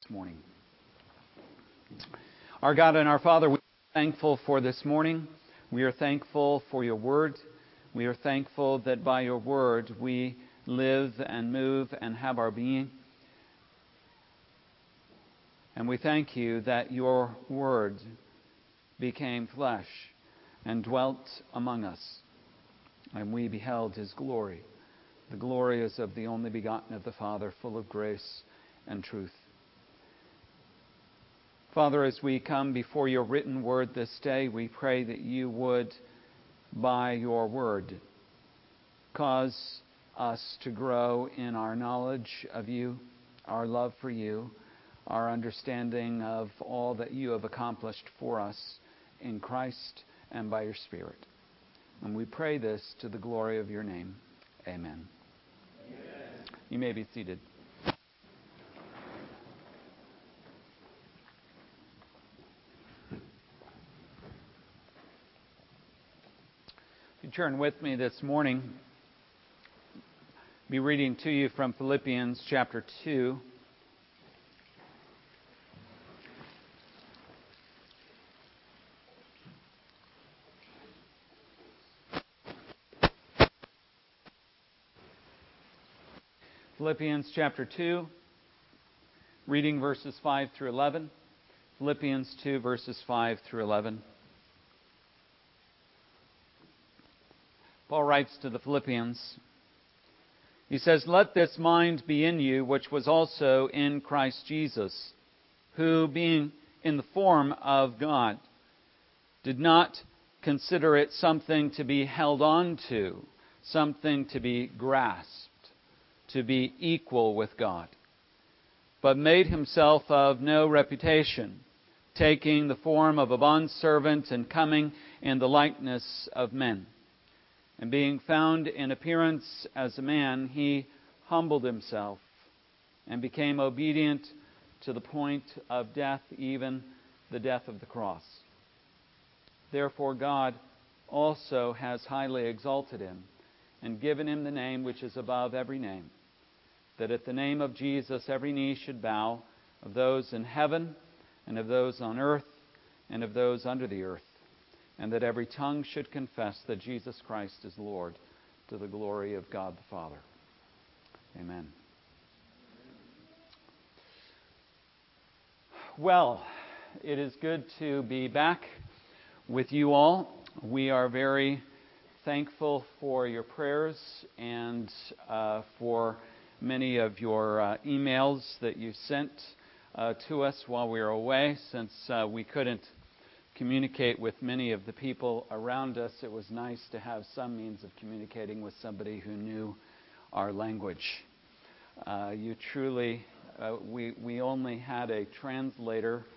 Morning. Our God and our Father, we are thankful for this morning. We are thankful for your word. We are thankful that by your word we live and move and have our being. And we thank you that your word became flesh and dwelt among us. And we beheld his glory. The glory is of the only begotten of the Father, full of grace and truth. Father, as we come before your written word this day, we pray that you would, by your word, cause us to grow in our knowledge of you, our love for you, our understanding of all that you have accomplished for us in Christ and by your Spirit. And we pray this to the glory of your name. Amen. Amen. You may be seated. You turn with me this morning. I'll be reading to you from Philippians chapter 2. Philippians chapter 2, reading verses 5 through 11. Philippians 2, verses 5 through 11. Paul writes to the Philippians, he says, "Let this mind be in you, which was also in Christ Jesus, who, being in the form of God, did not consider it something to be held on to, something to be grasped, to be equal with God, but made himself of no reputation, taking the form of a bondservant and coming in the likeness of men. And being found in appearance as a man, he humbled himself and became obedient to the point of death, even the death of the cross. Therefore God also has highly exalted him and given him the name which is above every name, that at the name of Jesus every knee should bow, of those in heaven and of those on earth and of those under the earth, and that every tongue should confess that Jesus Christ is Lord, to the glory of God the Father." Amen. Well, it is good to be back with you all. We are very thankful for your prayers and for many of your emails that you sent to us while we were away. Since we couldn't communicate with many of the people around us, it was nice to have some means of communicating with somebody who knew our language. You truly, we only had a translator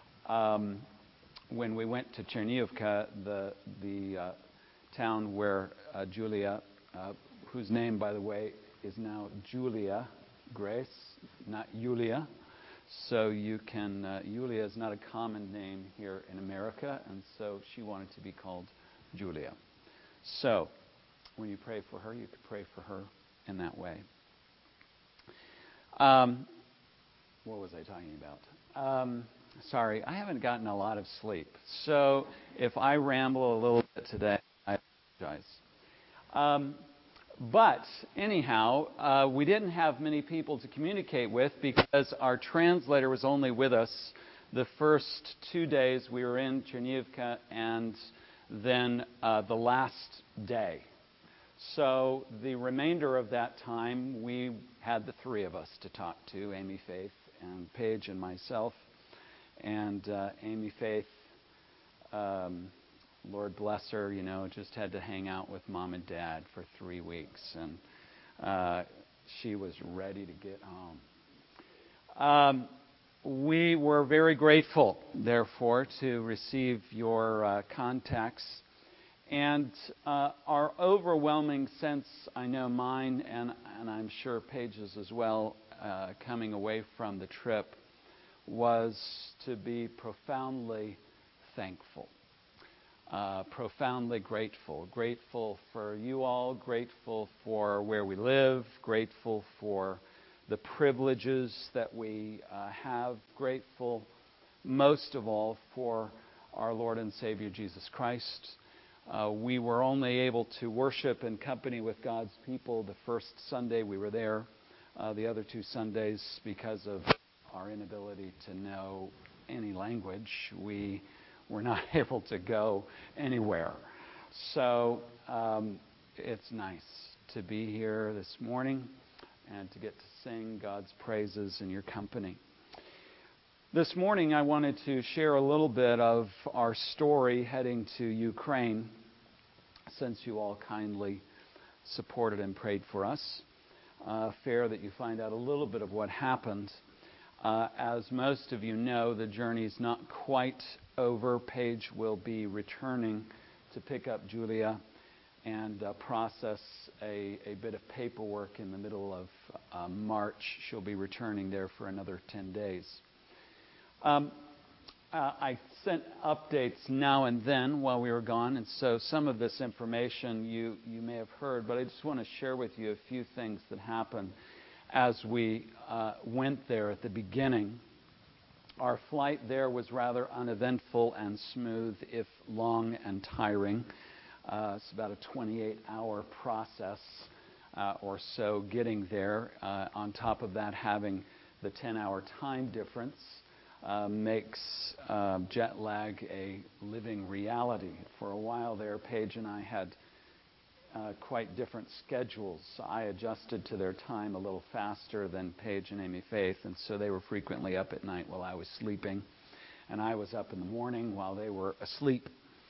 when we went to Chernivka, the town where Julia, whose name, by the way, is now Julia Grace, not Yulia. So you can, Yulia is not a common name here in America, and so she wanted to be called Julia. So when you pray for her, you could pray for her in that way. What was I talking about? Sorry, I haven't gotten a lot of sleep. So if I ramble a little bit today, I apologize. But anyhow, we didn't have many people to communicate with because our translator was only with us the first 2 days we were in Chernivka and then the last day. So the remainder of that time, we had the three of us to talk to, Amy Faith and Paige and myself. And Amy Faith, Lord bless her, just had to hang out with Mom and Dad for 3 weeks. And she was ready to get home. We were very grateful, therefore, to receive your contacts. And our overwhelming sense, I know mine, and I'm sure Paige's as well, coming away from the trip, was to be profoundly thankful. Profoundly grateful. Grateful for you all, grateful for where we live, grateful for the privileges that we have. Grateful most of all for our Lord and Savior Jesus Christ. We were only able to worship in company with God's people the first Sunday we were there. The other 2 Sundays, because of our inability to know any language, we were not able to go anywhere. So it's nice to be here this morning and to get to sing God's praises in your company. This morning I wanted to share a little bit of our story heading to Ukraine, since you all kindly supported and prayed for us. Fair that you find out a little bit of what happened. As most of you know, the journey's not quite over. Paige will be returning to pick up Julia and process a bit of paperwork in the middle of March. She'll be returning there for another 10 days. I sent updates now and then while we were gone, and so some of this information you may have heard, but I just want to share with you a few things that happened as we went there at the beginning. Our flight there was rather uneventful and smooth, if long and tiring. It's about a 28-hour process or so getting there. On top of that, having the 10-hour time difference makes jet lag a living reality. For a while there, Paige and I had quite different schedules. I adjusted to their time a little faster than Paige and Amy Faith, and so they were frequently up at night while I was sleeping, and I was up in the morning while they were asleep.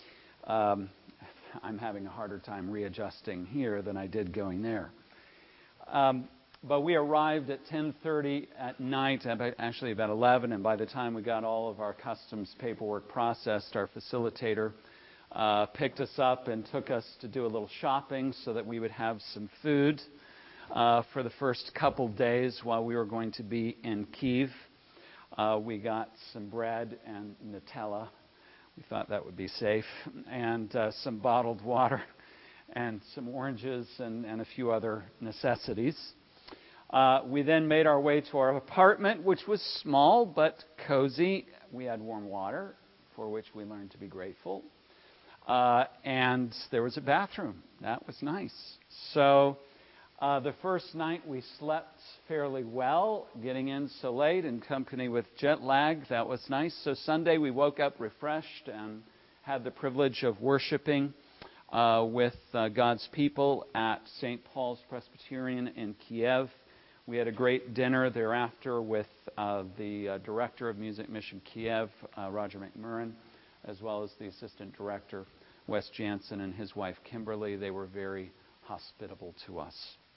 I'm having a harder time readjusting here than I did going there. But we arrived at 10:30 at night, actually about 11, and by the time we got all of our customs paperwork processed, our facilitator picked us up and took us to do a little shopping so that we would have some food for the first couple days while we were going to be in Kyiv. We got some bread and Nutella. We thought that would be safe, and some bottled water and some oranges and a few other necessities. We then made our way to our apartment, which was small but cozy. We had warm water, for which we learned to be grateful. And there was a bathroom. That was nice. So the first night we slept fairly well, getting in so late in company with jet lag. That was nice. So Sunday we woke up refreshed and had the privilege of worshiping with God's people at St. Paul's Presbyterian in Kiev. We had a great dinner thereafter with the director of Music Mission Kiev, Roger McMurrin, as well as the assistant director, Wes Jansen, and his wife, Kimberly. They were very hospitable to us.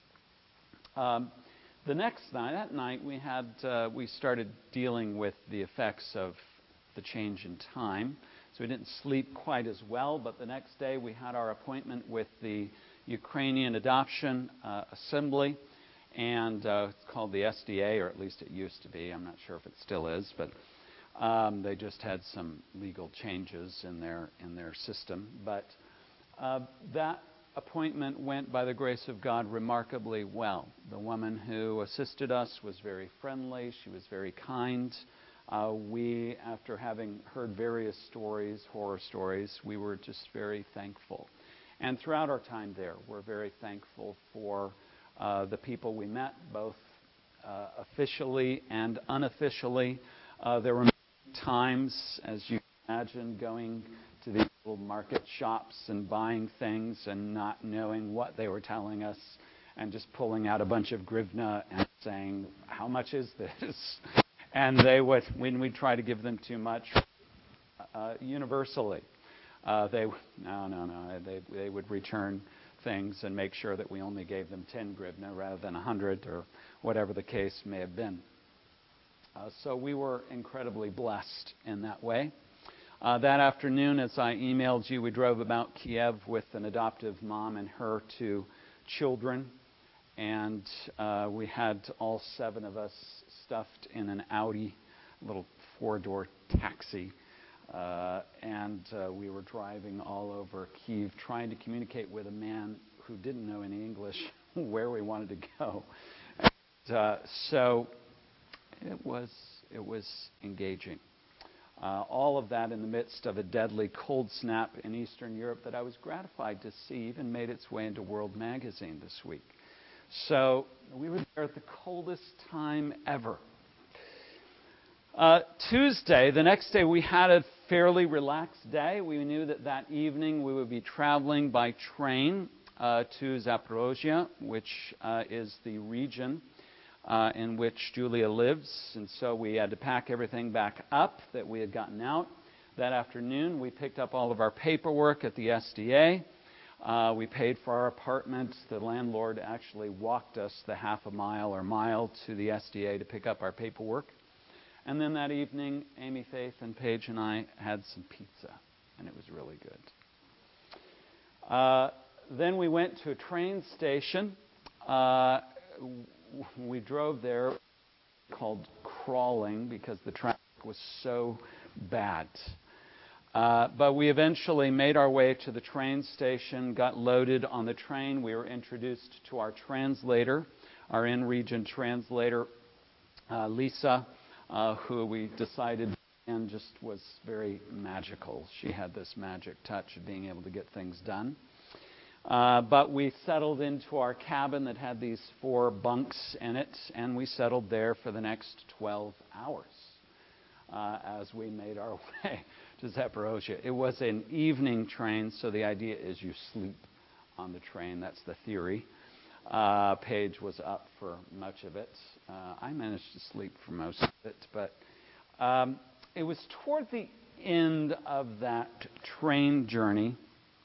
The next night, that night, we started dealing with the effects of the change in time. So we didn't sleep quite as well, but the next day we had our appointment with the Ukrainian Adoption Assembly, and it's called the SDA, or at least it used to be. I'm not sure if it still is, but they just had some legal changes in their system. But that appointment went, by the grace of God, remarkably well. The woman who assisted us was very friendly. She was very kind. We, after having heard various stories, horror stories, we were just very thankful. And throughout our time there, we're very thankful for the people we met, both officially and unofficially. There were times, as you can imagine, going to these little market shops and buying things and not knowing what they were telling us and just pulling out a bunch of grivna and saying, "How much is this?" And they would, when we try to give them too much, universally, they would return things and make sure that we only gave them 10 grivna rather than 100 or whatever the case may have been. So we were incredibly blessed in that way. That afternoon, as I emailed you, we drove about Kiev with an adoptive mom and her 2 children. And we had all 7 of us stuffed in an Audi, little 4-door taxi. And we were driving all over Kyiv, trying to communicate with a man who didn't know any English where we wanted to go. So it was engaging. All of that in the midst of a deadly cold snap in Eastern Europe that I was gratified to see even made its way into World Magazine this week. So we were there at the coldest time ever. Tuesday, the next day, we had a fairly relaxed day. We knew that evening we would be traveling by train to Zaporozhye, which is the region in which Julia lives. And so we had to pack everything back up that we had gotten out. That afternoon, we picked up all of our paperwork at the SDA. We paid for our apartment. The landlord actually walked us the half a mile or mile to the SDA to pick up our paperwork. And then that evening, Amy, Faith, and Paige and I had some pizza, and it was really good. Then we went to a train station. We drove there called crawling because the traffic was so bad. But we eventually made our way to the train station, got loaded on the train. We were introduced to our translator, our in-region translator, Lisa, who we decided and just was very magical. She had this magic touch of being able to get things done. But we settled into our cabin that had these 4 bunks in it, and we settled there for the next 12 hours as we made our way to Zaporozhye. It was an evening train, so the idea is you sleep on the train. That's the theory. Paige was up for much of it. I managed to sleep for most of it, but it was toward the end of that train journey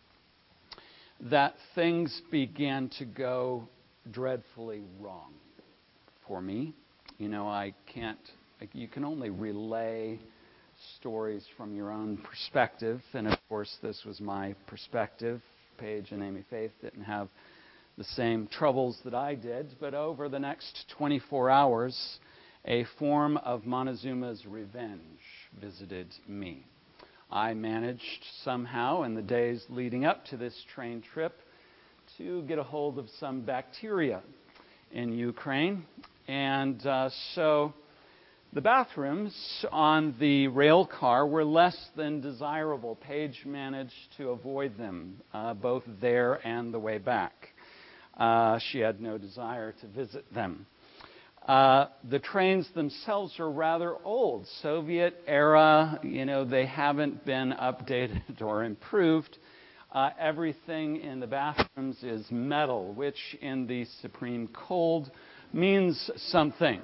that things began to go dreadfully wrong for me. You know, you can only relay stories from your own perspective, and of course this was my perspective. Paige and Amy Faith didn't have the same troubles that I did, but over the next 24 hours, a form of Montezuma's revenge visited me. I managed somehow in the days leading up to this train trip to get a hold of some bacteria in Ukraine. And so the bathrooms on the rail car were less than desirable. Paige managed to avoid them, both there and the way back. She had no desire to visit them. The trains themselves are rather old, Soviet era. You know, they haven't been updated or improved. Everything in the bathrooms is metal, which in the supreme cold means something.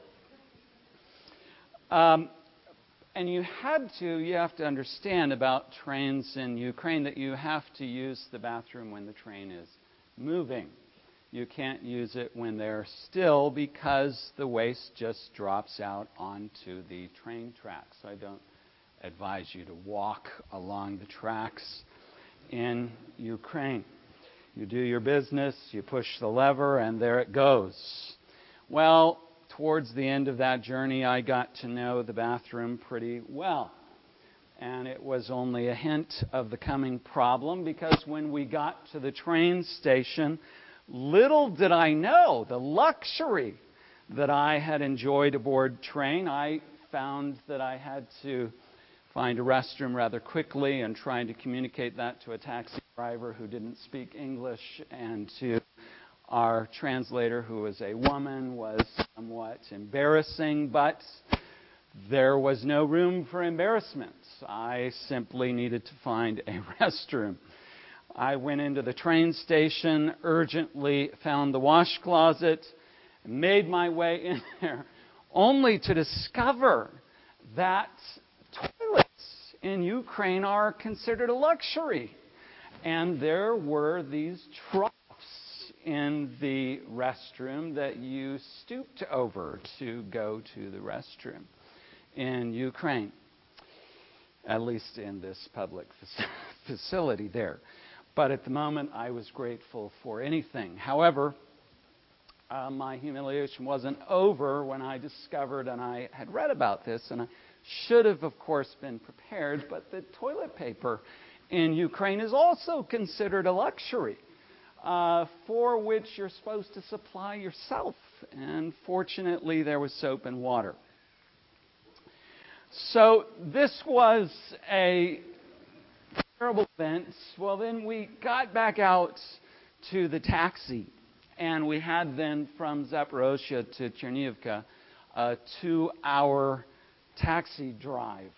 And you have to understand about trains in Ukraine that you have to use the bathroom when the train is moving. You can't use it when they're still because the waste just drops out onto the train tracks. I don't advise you to walk along the tracks in Ukraine. You do your business, you push the lever, and there it goes. Well, towards the end of that journey, I got to know the bathroom pretty well. And it was only a hint of the coming problem, because when we got to the train station, little did I know the luxury that I had enjoyed aboard train. I found that I had to find a restroom rather quickly and trying to communicate that to a taxi driver who didn't speak English and to our translator, who was a woman, was somewhat embarrassing, but there was no room for embarrassment. I simply needed to find a restroom. I went into the train station, urgently found the wash closet, made my way in there, only to discover that toilets in Ukraine are considered a luxury. And there were these troughs in the restroom that you stooped over to go to the restroom in Ukraine, at least in this public facility there. But at the moment, I was grateful for anything. However, my humiliation wasn't over when I discovered, and I had read about this, and I should have, of course, been prepared, but the toilet paper in Ukraine is also considered a luxury, for which you're supposed to supply yourself. and fortunately there was soap and water. So this was a terrible event. Well, then we got back out to the taxi, and we had then from Zaporozhye to Chernivka a 2-hour taxi drive.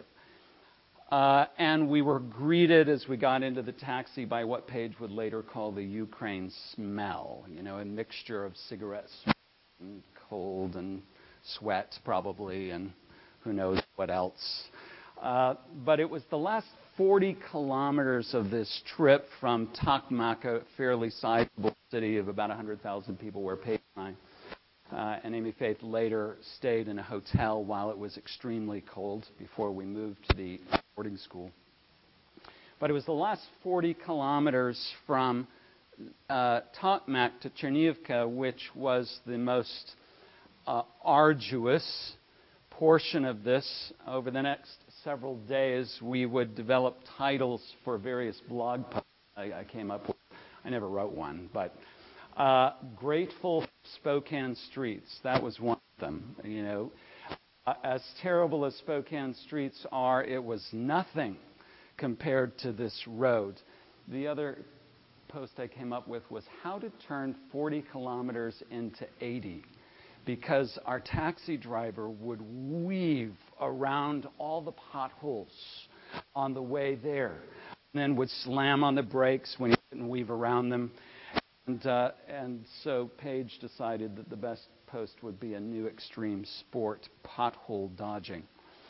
And we were greeted as we got into the taxi by what Page would later call the Ukraine smell. You know, a mixture of cigarette smoke and cold and sweat probably, and who knows what else. But it was the last 40 kilometers of this trip from Tokmak, a fairly sizable city of about 100,000 people, where Page and I and Amy Faith later stayed in a hotel while it was extremely cold before we moved to the boarding school. But it was the last 40 kilometers from Tokmak to Chernivka, which was the most arduous portion of this. Over the next several days, we would develop titles for various blog posts I came up with. I never wrote one, but Grateful Spokane Streets, that was one of them. You know, as terrible as Spokane streets are, it was nothing compared to this road. The other post I came up with was how to turn 40 kilometers into 80, because our taxi driver would weave around all the potholes on the way there, and then would slam on the brakes when he couldn't weave around them. And so Page decided that the best post would be a new extreme sport, pothole dodging.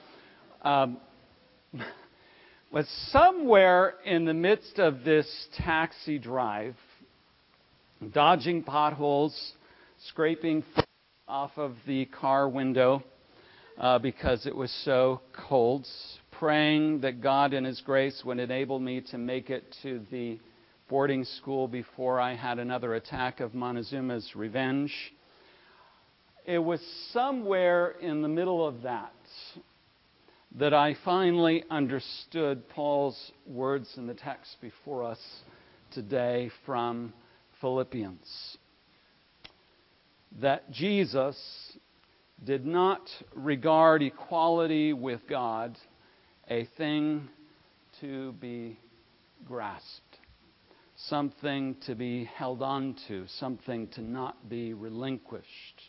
But somewhere in the midst of this taxi drive, dodging potholes, scraping off of the car window because it was so cold, praying that God in His grace would enable me to make it to the boarding school before I had another attack of Montezuma's revenge. It was somewhere in the middle of that I finally understood Paul's words in the text before us today from Philippians. That Jesus did not regard equality with God a thing to be grasped, something to be held on to, something to not be relinquished.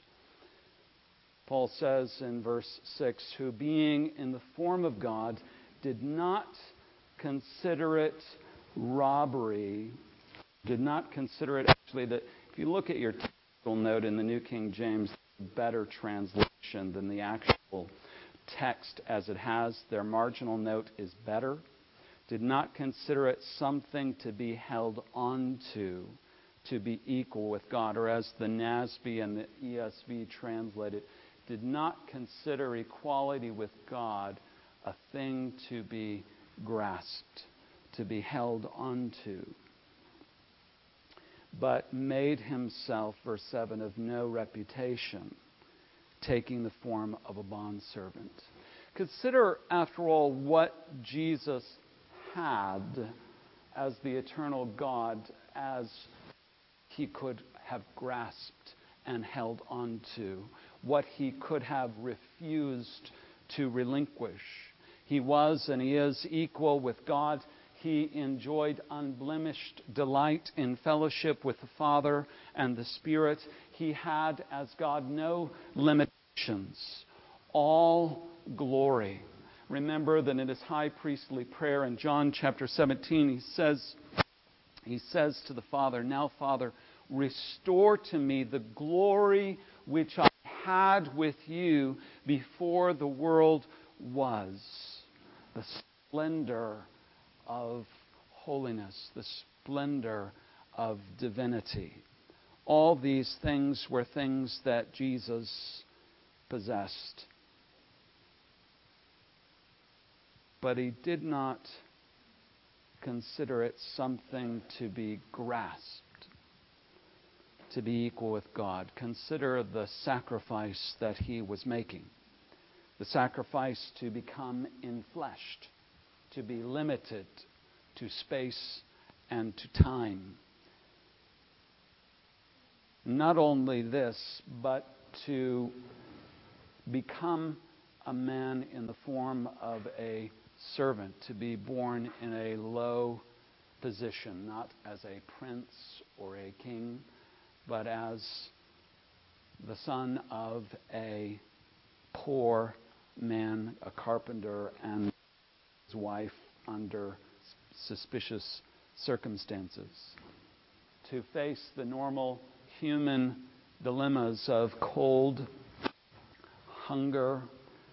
Paul says in verse 6, who being in the form of God did not consider it robbery, did not consider it, actually, that if you look at your textual note in the New King James, better translation than the actual text as it has. Their marginal note is better. Did not consider it something to be held onto, to be equal with God, or as the NASB and the ESV translate it, did not consider equality with God a thing to be grasped, to be held onto, but made himself, verse 7, of no reputation, taking the form of a bondservant. Consider, after all, what Jesus had as the eternal God, as He could have grasped and held on to, what He could have refused to relinquish. He was and He is equal with God. He enjoyed unblemished delight in fellowship with the Father and the Spirit. He had, as God, no limitations, all glory. Remember that in His high priestly prayer in John chapter 17, He says to the Father, now, Father, restore to me the glory which I had with you before the world was. The splendor of holiness, the splendor of divinity. All these things were things that Jesus possessed. But He did not consider it something to be grasped, to be equal with God. Consider the sacrifice that He was making. The sacrifice to become enfleshed, to be limited to space and to time. Not only this, but to become a man in the form of a servant, to be born in a low position, not as a prince or a king, but as the son of a poor man, a carpenter, and his wife under suspicious circumstances. To face the normal human dilemmas of cold, hunger,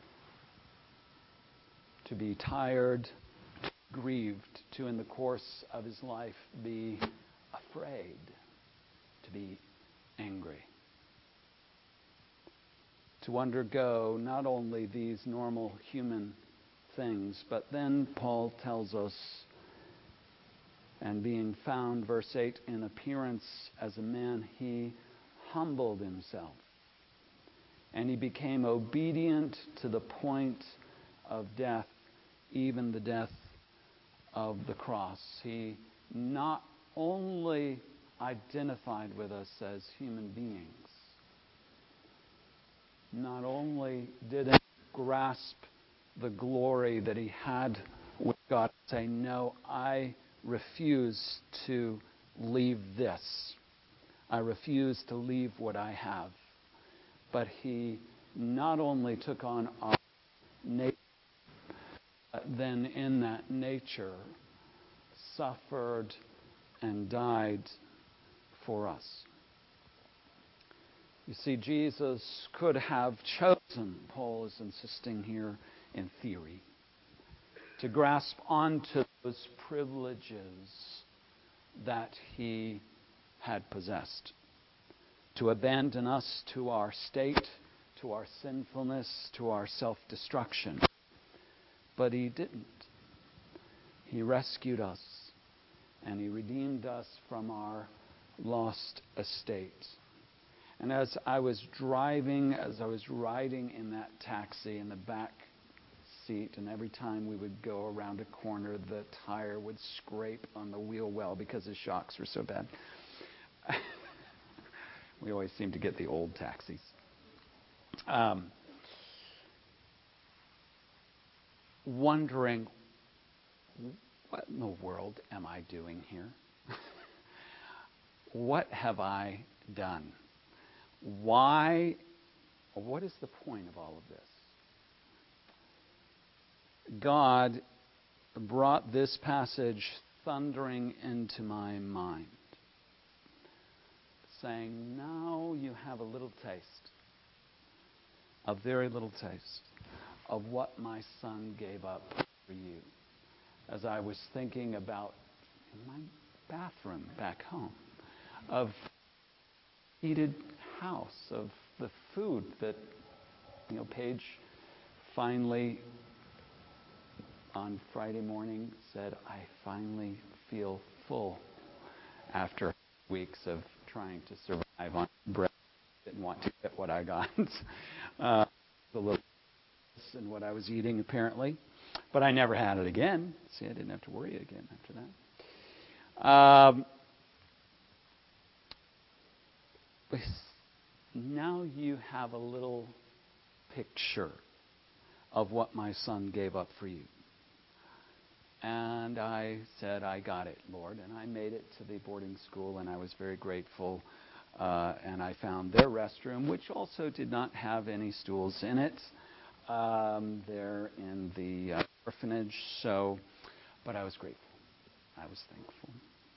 to be tired, grieved, to in the course of his life be afraid, to be angry. To undergo not only these normal human things, but then Paul tells us, and being found, verse 8, in appearance as a man, he humbled himself. And he became obedient to the point of death, even the death of the cross. He not only identified with us as human beings, not only did he grasp the glory that he had with God, say, no, I refuse to leave this. I refuse to leave what I have. But he not only took on our nature, but then in that nature suffered and died for us. You see, Jesus could have chosen, Paul is insisting here in theory, to grasp onto those privileges that he had possessed, to abandon us to our state, to our sinfulness, to our self-destruction. But he didn't. He rescued us, and he redeemed us from our lost estate. And as I was riding in that taxi in the back seat, and every time we would go around a corner, the tire would scrape on the wheel well because the shocks were so bad. We always seem to get the old taxis. Wondering, what in the world am I doing here? What have I done? Why? What is the point of all of this? God brought this passage thundering into my mind, saying, now you have a little taste, a very little taste, of what my Son gave up for you. As I was thinking about in my bathroom back home, of heated house, of the food that, Paige finally on Friday morning said, I finally feel full after weeks of trying to survive on bread. Didn't want to get what I got. A little in what I was eating, apparently. But I never had it again. See, I didn't have to worry again after that. Now you have a little picture of what my Son gave up for you. And I said, I got it, Lord. And I made it to the boarding school, and I was very grateful. And I found their restroom, which also did not have any stools in it. There in the orphanage. But I was grateful. I was thankful.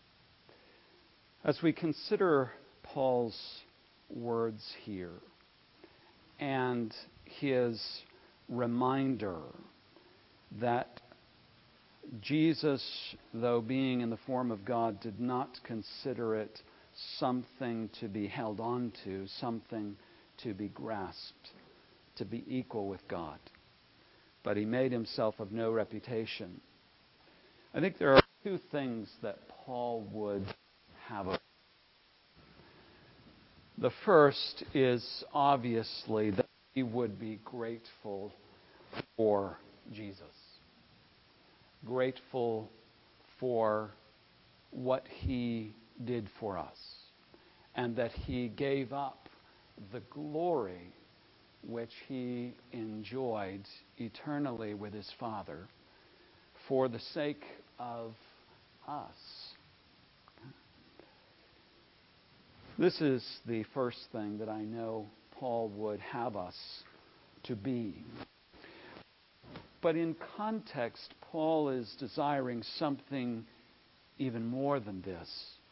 As we consider Paul's words here and his reminder that Jesus, though being in the form of God, did not consider it something to be held on to, something to be grasped, to be equal with God. But he made himself of no reputation. I think there are two things that Paul would have. The first is obviously that he would be grateful for Jesus. Grateful for what he did for us. and that he gave up the glory which he enjoyed eternally with his Father for the sake of us. This is the first thing that I know Paul would have us to be. But in context, Paul is desiring something even more than this.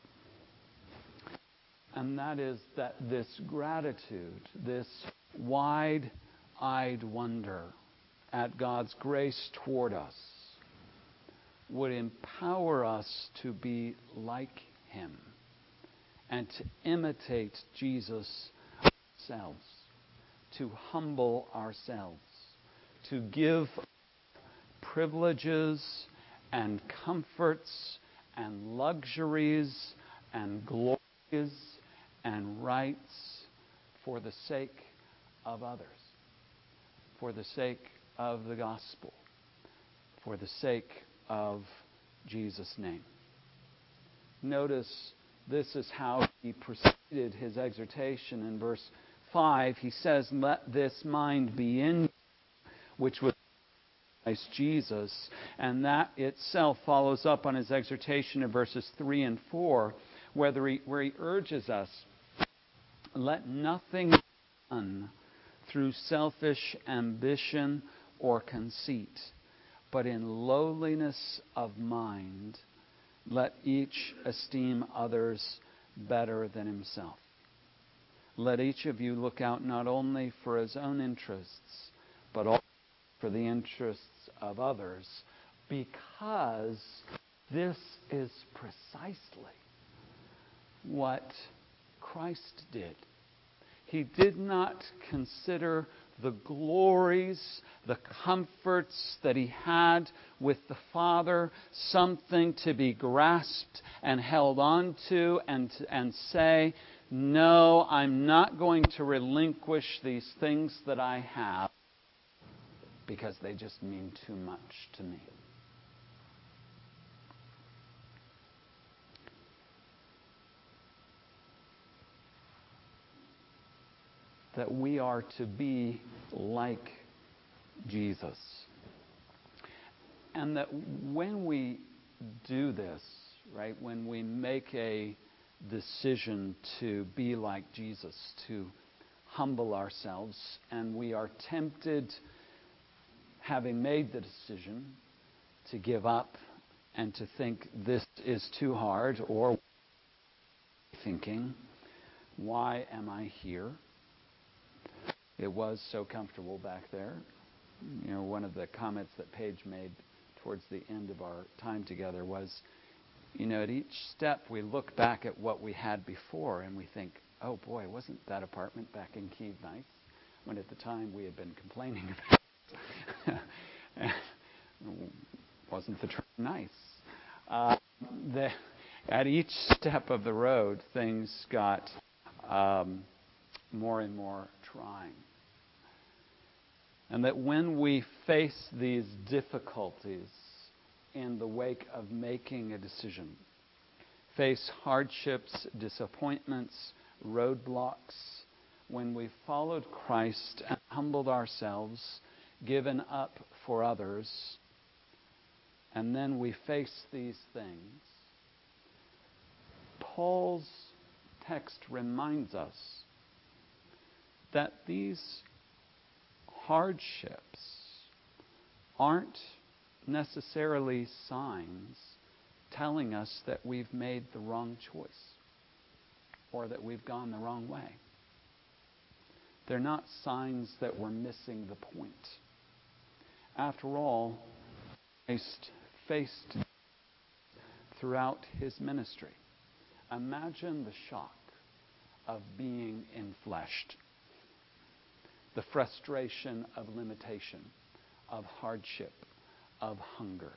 And that is that this gratitude, this wide-eyed wonder at God's grace toward us would empower us to be like him and to imitate Jesus ourselves, to humble ourselves, to give privileges and comforts and luxuries and glories and rights for the sake of others, for the sake of the gospel, for the sake of Jesus' name. Notice this is how he preceded his exhortation in verse 5. He says, "Let this mind be in you, which was Christ Jesus." And that itself follows up on his exhortation in verses 3 and 4, where he urges us, "Let nothing be done through selfish ambition or conceit, but in lowliness of mind, let each esteem others better than himself. Let each of you look out not only for his own interests, but also for the interests of others, because this is precisely what Christ did. He did not consider the glories, the comforts that he had with the Father something to be grasped and held on to and say, "No, I'm not going to relinquish these things that I have because they just mean too much to me." That we are to be like Jesus. And that when we do this, right, when we make a decision to be like Jesus, to humble ourselves, and we are tempted, having made the decision, to give up and to think this is too hard, or thinking, "Why am I here? It was so comfortable back there." You know, one of the comments that Paige made towards the end of our time together was, you know, at each step we look back at what we had before and we think, "Oh boy, wasn't that apartment back in Kiev nice?" When at the time we had been complaining about it. Wasn't the trip nice? At each step of the road, things got more and more trying. And that when we face these difficulties in the wake of making a decision, face hardships, disappointments, roadblocks, when we followed Christ and humbled ourselves, given up for others, and then we face these things, Paul's text reminds us that these hardships aren't necessarily signs telling us that we've made the wrong choice or that we've gone the wrong way. They're not signs that we're missing the point. After all, Christ faced throughout his ministry. Imagine the shock of being enfleshed. The frustration of limitation, of hardship, of hunger.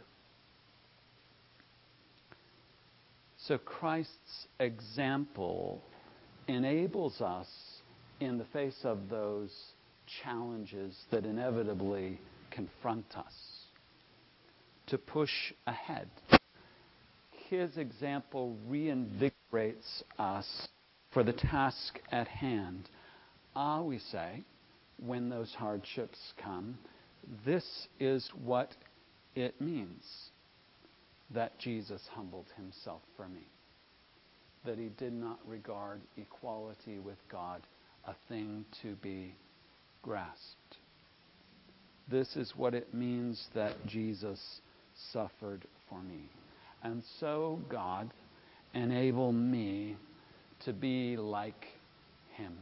So Christ's example enables us, in the face of those challenges that inevitably confront us, to push ahead. His example reinvigorates us for the task at hand. We say, when those hardships come, this is what it means that Jesus humbled himself for me, that he did not regard equality with God a thing to be grasped. This is what it means that Jesus suffered for me. And so, God, enable me to be like him.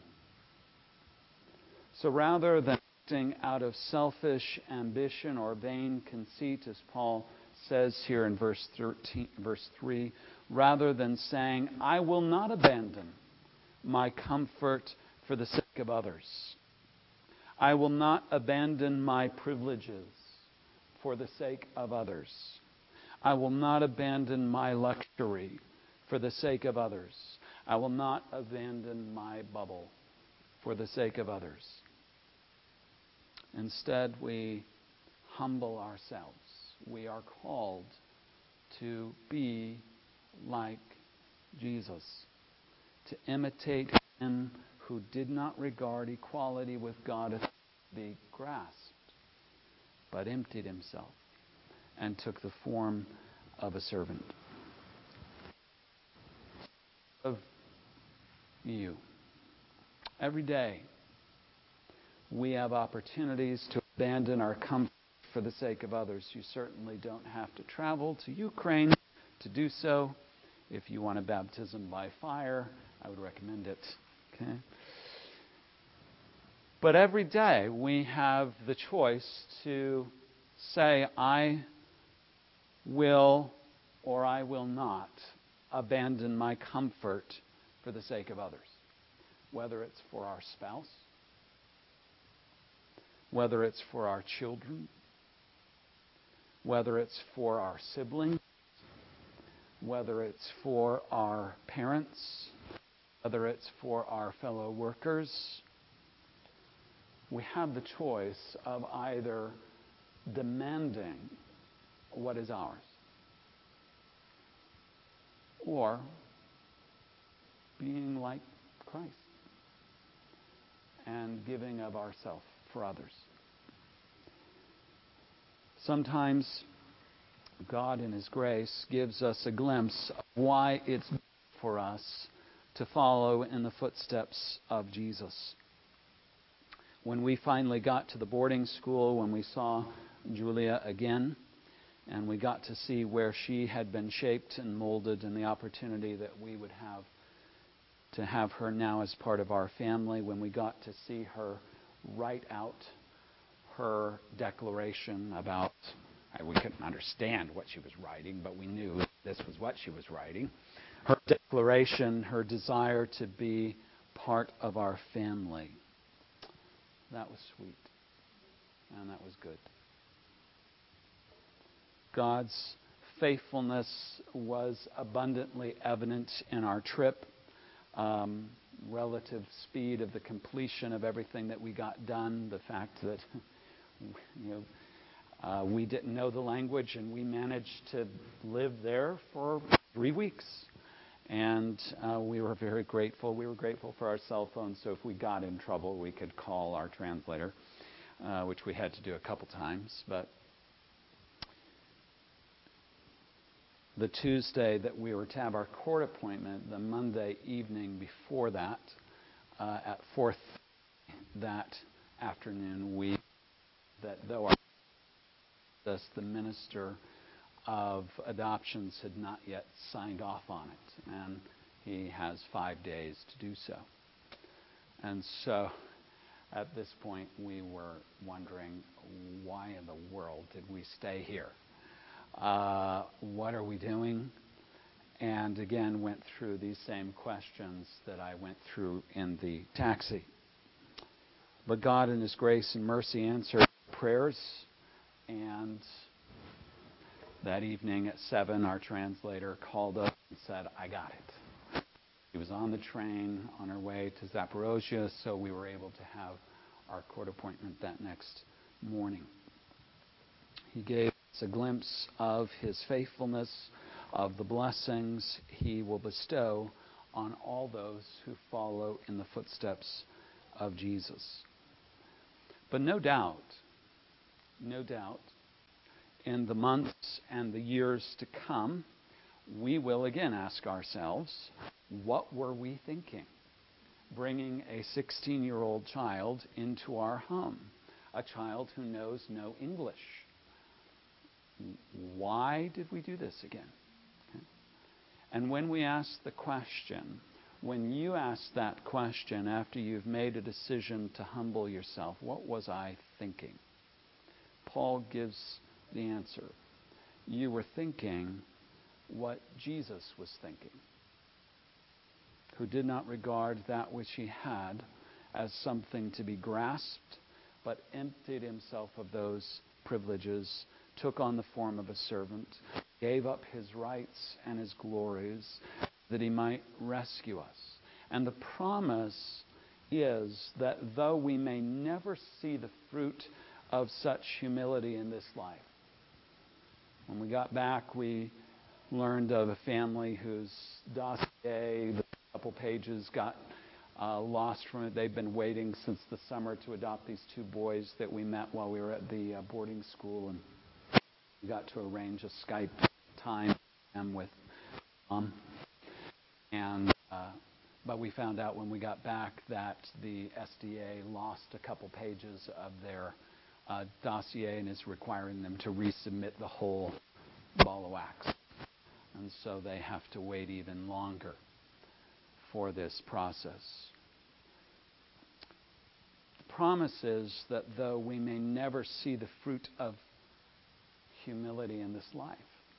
So rather than acting out of selfish ambition or vain conceit, as Paul says here in verse 3, rather than saying, I will not abandon my comfort for the sake of others. I will not abandon my privileges for the sake of others. I will not abandon my luxury for the sake of others. I will not abandon my bubble for the sake of others. Instead, we humble ourselves. We are called to be like Jesus, to imitate him who did not regard equality with God as to be grasped, but emptied himself and took the form of a servant. Of you. Every day, we have opportunities to abandon our comfort for the sake of others. You certainly don't have to travel to Ukraine to do so. If you want a baptism by fire, I would recommend it. Okay? But every day we have the choice to say, I will or I will not abandon my comfort for the sake of others. Whether it's for our spouse, whether it's for our children, whether it's for our siblings, whether it's for our parents, whether it's for our fellow workers, we have the choice of either demanding what is ours or being like Christ and giving of ourselves for others. Sometimes God in his grace gives us a glimpse of why it's good for us to follow in the footsteps of Jesus. When we finally got to the boarding school, when we saw Julia again, and we got to see where she had been shaped and molded and the opportunity that we would have to have her now as part of our family, when we got to see her write out her declaration about, we couldn't understand what she was writing, but we knew this was what she was writing. Her declaration, her desire to be part of our family. That was sweet. And that was good. God's faithfulness was abundantly evident in our trip. Relative speed of the completion of everything that we got done. The fact that we didn't know the language and we managed to live there for 3 weeks. And we were very grateful. We were grateful for our cell phones, so if we got in trouble, we could call our translator, which we had to do a couple times. But the Tuesday that we were to have our court appointment, the Monday evening before that, at 4:00 that afternoon, though the minister of adoptions had not yet signed off on it, and he has 5 days to do so. And so at this point we were wondering, why in the world did we stay here? What are we doing? And again went through these same questions that I went through in the taxi. But God in his grace and mercy answered prayers, and that evening at 7, our translator called up and said, I got it. He was on the train on our way to Zaporozhye, so we were able to have our court appointment that next morning. He gave us a glimpse of his faithfulness, of the blessings he will bestow on all those who follow in the footsteps of Jesus. But no doubt, in the months and the years to come, we will again ask ourselves, what were we thinking? Bringing a 16-year-old child into our home, a child who knows no English. Why did we do this again? Okay. And when we ask the question, when you ask that question after you've made a decision to humble yourself, what was I thinking? Paul gives the answer. You were thinking what Jesus was thinking, who did not regard that which he had as something to be grasped, but emptied himself of those privileges, took on the form of a servant, gave up his rights and his glories that he might rescue us. And the promise is that though we may never see the fruit of such humility in this life, when we got back, we learned of a family whose dossier, the couple pages got lost from it. They've been waiting since the summer to adopt these two boys that we met while we were at the boarding school, and we got to arrange a Skype time with Mom. And but we found out when we got back that the SDA lost a couple pages of their dossier and is requiring them to resubmit the whole ball of wax. And so they have to wait even longer for this process. The promise is that though we may never see the fruit of humility in this life,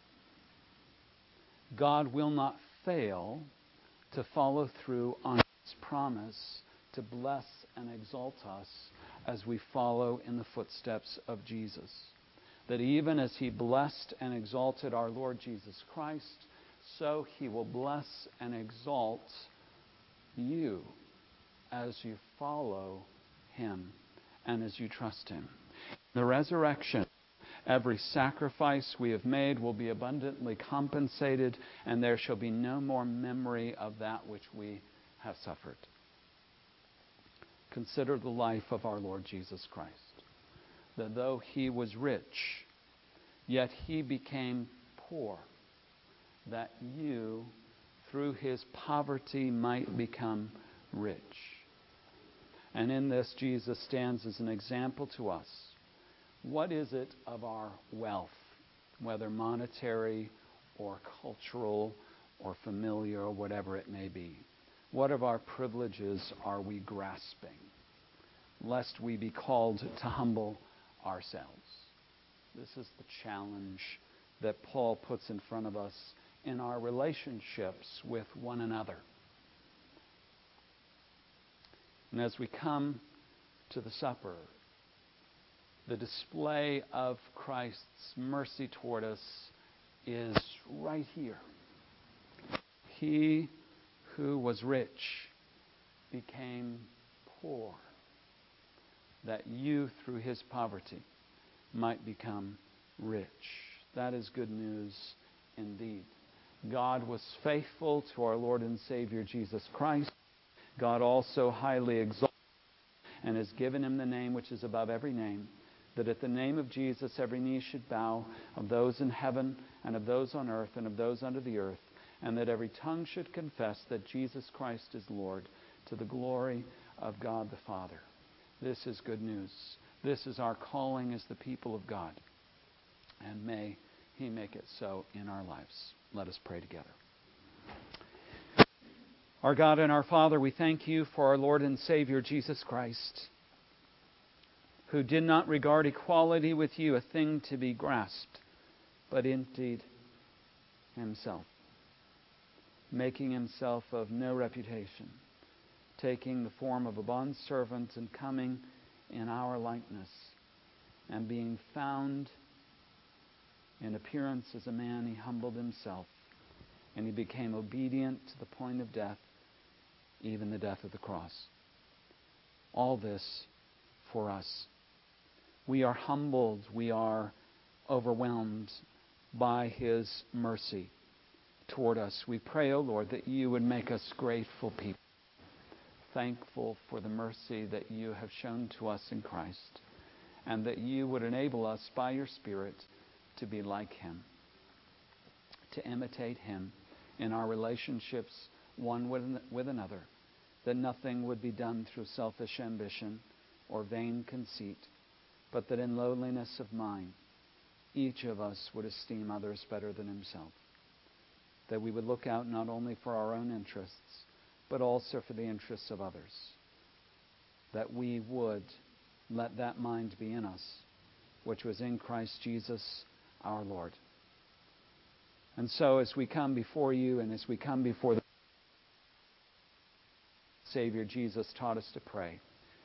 God will not fail to follow through on his promise to bless and exalt us as we follow in the footsteps of Jesus. That even as he blessed and exalted our Lord Jesus Christ, so he will bless and exalt you as you follow him and as you trust him. The resurrection, every sacrifice we have made will be abundantly compensated, and there shall be no more memory of that which we have suffered. Consider the life of our Lord Jesus Christ, that though he was rich, yet he became poor, that you, through his poverty, might become rich. And in this, Jesus stands as an example to us. What is it of our wealth, whether monetary or cultural or familiar or whatever it may be? What of our privileges are we grasping, lest we be called to humble ourselves? This is the challenge that Paul puts in front of us in our relationships with one another. And as we come to the supper, the display of Christ's mercy toward us is right here. He who was rich became poor, that you, through his poverty, might become rich. That is good news indeed. God was faithful to our Lord and Savior Jesus Christ. God also highly exalted and has given him the name which is above every name, that at the name of Jesus every knee should bow, of those in heaven and of those on earth and of those under the earth, and that every tongue should confess that Jesus Christ is Lord, to the glory of God the Father. This is good news. This is our calling as the people of God. And may he make it so in our lives. Let us pray together. Our God and our Father, we thank you for our Lord and Savior Jesus Christ, who did not regard equality with you a thing to be grasped, but emptied himself, making himself of no reputation, taking the form of a bondservant and coming in our likeness, and being found in appearance as a man, he humbled himself, and he became obedient to the point of death, even the death of the cross. All this for us. We are humbled, we are overwhelmed by his mercy toward us. We pray, O Lord, that you would make us grateful people, thankful for the mercy that you have shown to us in Christ, and that you would enable us by your Spirit to be like him, to imitate him in our relationships one with another, that nothing would be done through selfish ambition or vain conceit, but that in lowliness of mind, each of us would esteem others better than himself. That we would look out not only for our own interests, but also for the interests of others. That we would let that mind be in us, which was in Christ Jesus our Lord. And so as we come before you and as we come before the Savior, Jesus taught us to pray.